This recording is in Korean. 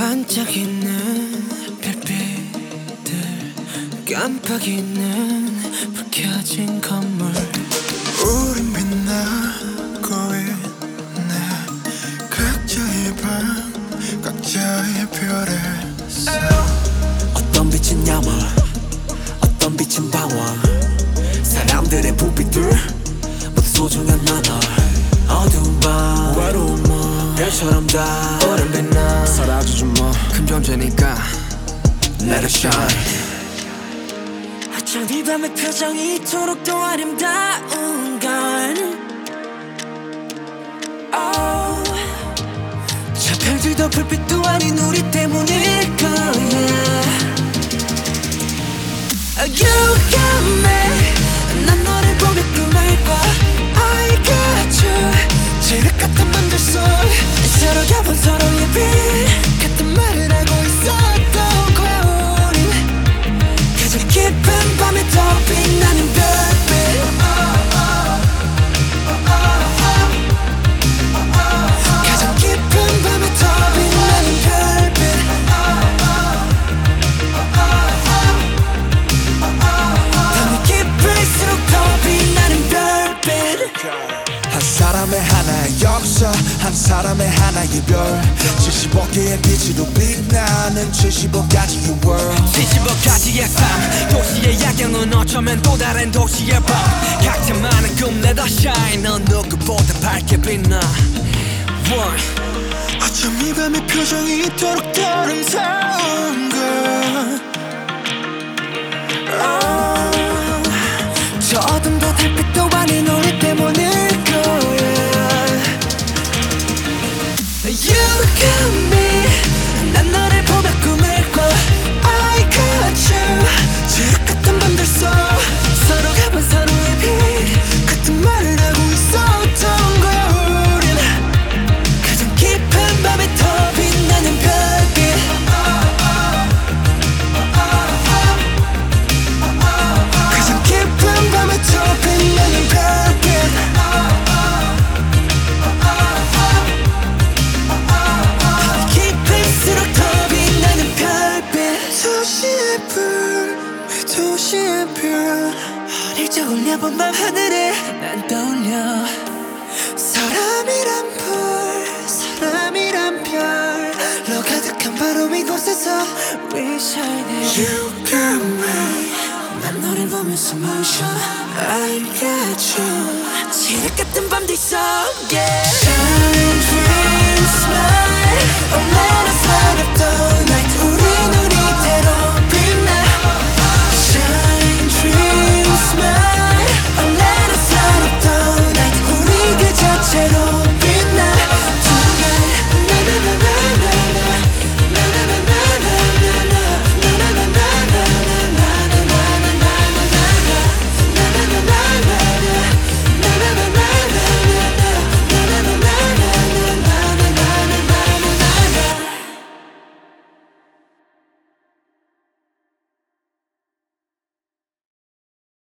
반짝이는 별빛들, 깜빡이는 불 켜진 건물. 우린 빛나고 있네. 각자의 방, 각자의 별에서. 어떤 빛은 야망, 어떤 빛은 방황. 사람들의 부비들 모두 소중한 나눠. 어두운 밤, 외로운 몸, 별처럼 다 오랜 빛나. 사라지지 뭐, 큰 존재니까 Let it shine. 어쩜 이 밤의 표정이 이토록 더 아름다운 건 저 별들도 불빛도 아닌 우리 때문일 거야. You got me, 난 너를 보며 꿈을 꿔. I got you, 지륵 같은 맘들 속 서로 겹은 서로의 빛 같은 말을 하고 있었던 거야. 우린 가장 깊은 밤에 더 빛나는 별빛. 가장 깊은 밤에 더 빛나는 별빛. 밤이 깊을수록 더 빛나는 별빛. 한 사람의 하나의 역사, 한 사람의 하나의 별. 75개의 빛으로 빛나는 75가지의 world. 75가지의 삶, 도시의 야경은 어쩌면 또 다른 도시의 밤. 각자만의 꿈 let us shine, 넌 누구보다 밝게 빛나. 어쩜 이 밤의 표정이 이토록 더 아름다운 걸. 저 어둠도 달빛도 아닌 우리 때문일 거야. You got me, 난 너를 보며 꿈을 꿔. I got you, 지옥 같은 밤들 속 서로 가본 서로의 빛 같은 말을 하고 있었던 거야. 우린 가장 깊은 밤에 더 빛나는 별빛. 가장 깊은 밤에 더 빛나는 별빛. 깊을수록 더 빛나는 별빛. 도시의 불, 도시의 별. 어릴 적 올려본 밤 하늘에 난 떠올려. 사람이란 불, 사람이란 별로 가득한 바로 이곳에서 We shining. You got me. 난 너를 보면서 멈춰. I got you, 지륵 같은 밤들 속에 Shine, dream, smile.